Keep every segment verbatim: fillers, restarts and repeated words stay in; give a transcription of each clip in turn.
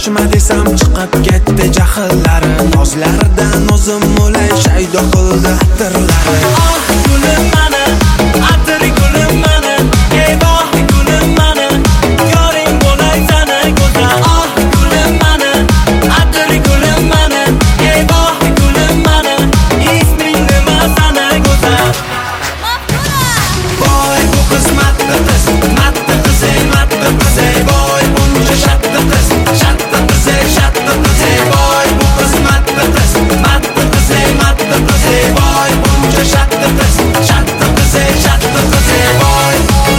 Shoshma desam chiqib ketdi jahllari, nozlaridan o'zim o'lay shaydo qildi atirlari. Oh gulim mani, atir gulim mani, ey voh gulim mani, yoring bo'lay sana go'zal. Oh gulim mani, atir gulim mani, ey voh gulim mani, isming nima sana go'zal. Voy bu qismatli qiz, matli qiz, ey matli qiz, ey voy buncha shatli qiz, shatli qiz, ey shatli qiz, ey voy bu qismatli qiz, matli qiz, ey matli qiz, ey voy buncha shatli qiz, shatli qiz, ey shatli qiz, ey voy.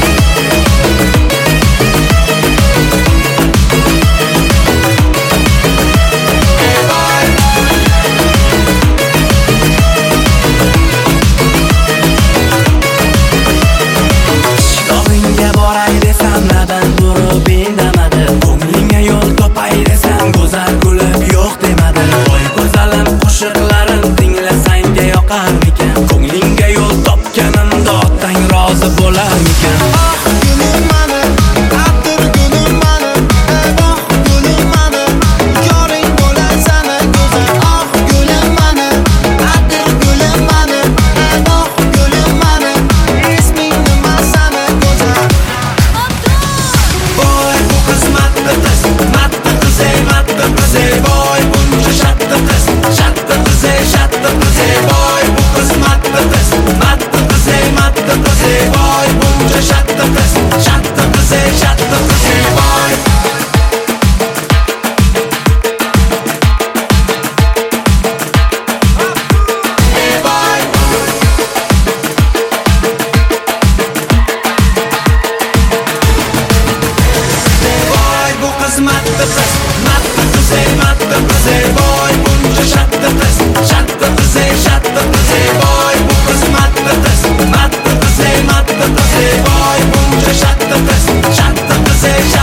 Ishqingga boray desam laban turib indamadi, ko'nglinga yo'l topay desam go'zal kulib yo'q demadi. Voy go'zalim qo'shiqlarim tinglasang yoqarmikan, ko'nglinga yo'l topganimda otang rozi bo'larmikan. Oh gulim mani, atir gulim mani, ey voh gulim mani, yoring bo'lay sana go'zal. Oh gulim mani, atir gulim mani, ey voh gulim mani, isming nima sana go'zal. Voy bu qismatli qiz, matli qiz, ey matli qiz, ey voy buncha shatli qiz, shatli qiz, ey shatli qiz, ey voy bu qismatli qiz, matli qiz, ey matli qiz, ey voy buncha shatli qiz, shatli qiz, ey shatli qiz, ey voy. Ey voy. Voy bu qismatli qiz, matli qiz, ey matli qiz, ey voy buncha shatli qiz, shatli qiz, ey shatli qiz, ey voy bu qismatli qiz, matli qiz, ey matli qiz, ey voy buncha shatli qiz, shatli qiz, ey